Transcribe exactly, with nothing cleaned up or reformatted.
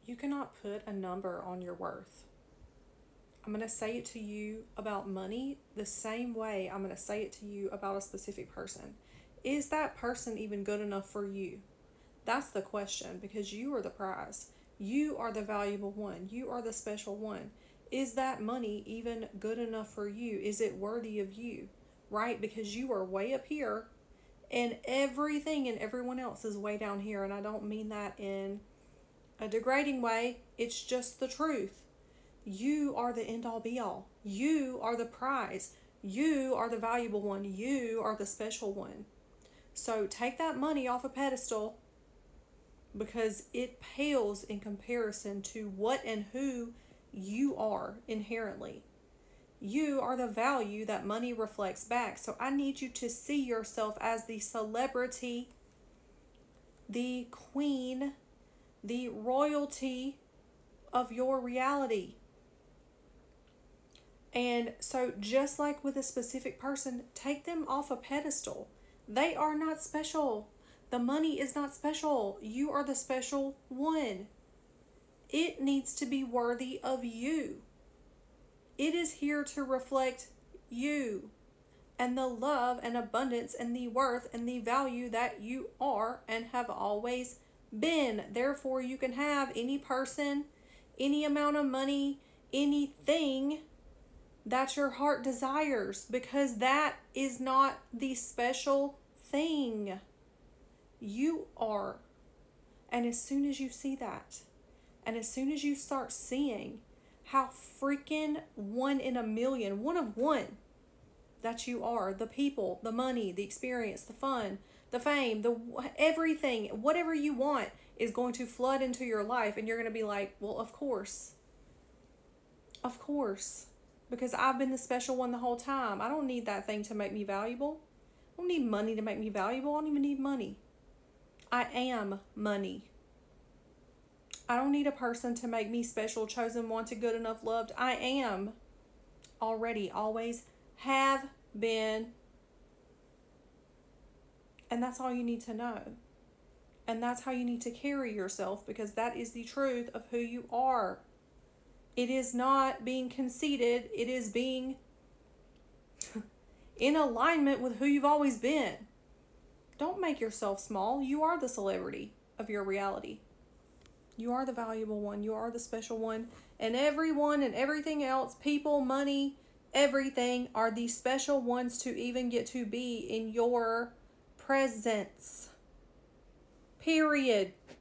You cannot put a number on your worth. I'm going to say it to you about money the same way I'm going to say it to you about a specific person. Is that person even good enough for you? That's the question, because you are the prize. You are the valuable one. You are the special one. Is that money even good enough for you? Is it worthy of you? Right? Because you are way up here and everything and everyone else is way down here. And I don't mean that in a degrading way. It's just the truth. You are the end all be all. You are the prize. You are the valuable one. You are the special one. So take that money off a pedestal, because it pales in comparison to what and who you are inherently. You are the value that money reflects back. So I need you to see yourself as the celebrity, the queen, the royalty of your reality. And so just like with a specific person, take them off a pedestal. They are not special. The money is not special. You are the special one. It needs to be worthy of you. It is here to reflect you and the love and abundance and the worth and the value that you are and have always been. Therefore, you can have any person, any amount of money, anything that your heart desires, because that is not the special thing. You are. And as soon as you see that, and as soon as you start seeing how freaking one in a million, one of one that you are, the people, the money, the experience, the fun, the fame, the everything, whatever you want is going to flood into your life, and you're going to be like, well, of course. Of course. Because I've been the special one the whole time. I don't need that thing to make me valuable. I don't need money to make me valuable. I don't even need money. I am money. I don't need a person to make me special, chosen, wanted, good enough, loved. I am already, always have been. And that's all you need to know. And that's how you need to carry yourself, because that is the truth of who you are. It is not being conceited. It is being in alignment with who you've always been. Don't make yourself small. You are the celebrity of your reality. You are the valuable one. You are the special one. And everyone and everything else, people, money, everything, are the special ones to even get to be in your presence. Period.